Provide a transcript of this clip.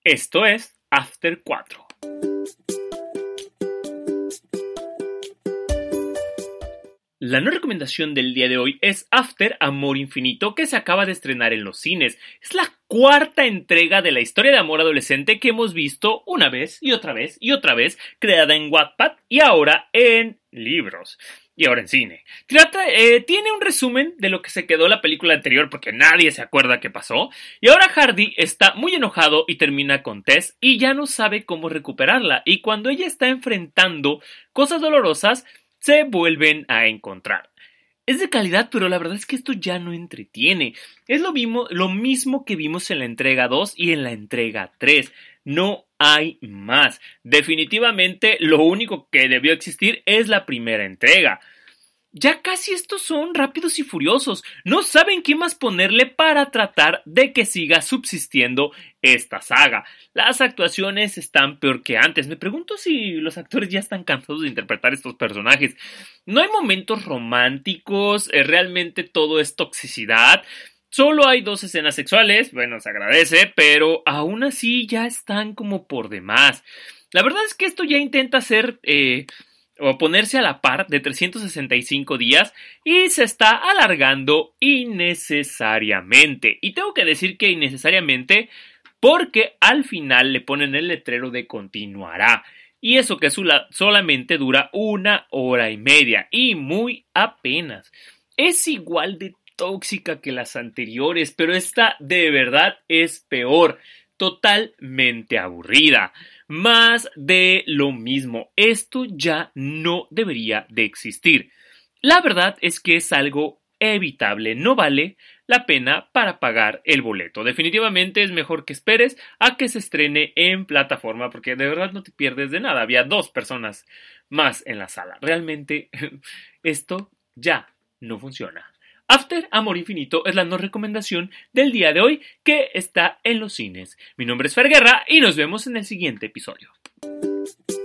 Esto es After 4. La no recomendación del día de hoy es After Amor Infinito, que se acaba de estrenar en los cines. Es la cuarta entrega de la historia de amor adolescente que hemos visto una vez y otra vez y otra vez, creada en Wattpad y ahora en libros. Y ahora en cine. Tiene un resumen de lo que se quedó la película anterior porque nadie se acuerda qué pasó. Y ahora Hardy está muy enojado y termina con Tess y ya no sabe cómo recuperarla. Y cuando ella está enfrentando cosas dolorosas, se vuelven a encontrar. Es de calidad, pero la verdad es que esto ya no entretiene. Es lo mismo que vimos en la entrega 2 y en la entrega 3. No hay más. Definitivamente lo único que debió existir es la primera entrega. Ya casi estos son Rápidos y Furiosos. No saben qué más ponerle para tratar de que siga subsistiendo esta saga. Las actuaciones están peor que antes. Me pregunto si los actores ya están cansados de interpretar estos personajes. No hay momentos románticos. Realmente todo es toxicidad. Solo hay 2 escenas sexuales. Bueno, se agradece, pero aún así ya están como por demás. La verdad es que esto ya intenta ser o ponerse a la par de 365 días y se está alargando innecesariamente. Y tengo que decir que innecesariamente porque al final le ponen el letrero de continuará. Y eso que solamente dura 1 hora y media y muy apenas. Es igual de tóxica que las anteriores, pero esta de verdad es peor. Totalmente aburrida. Más de lo mismo. Esto ya no debería de existir. La verdad es que es algo evitable. No vale la pena para pagar el boleto. Definitivamente es mejor que esperes a que se estrene en plataforma porque de verdad no te pierdes de nada. Había 2 personas más en la sala. Realmente esto ya no funciona. After Amor Infinito es la no recomendación del día de hoy que está en los cines. Mi nombre es Fer Guerra y nos vemos en el siguiente episodio.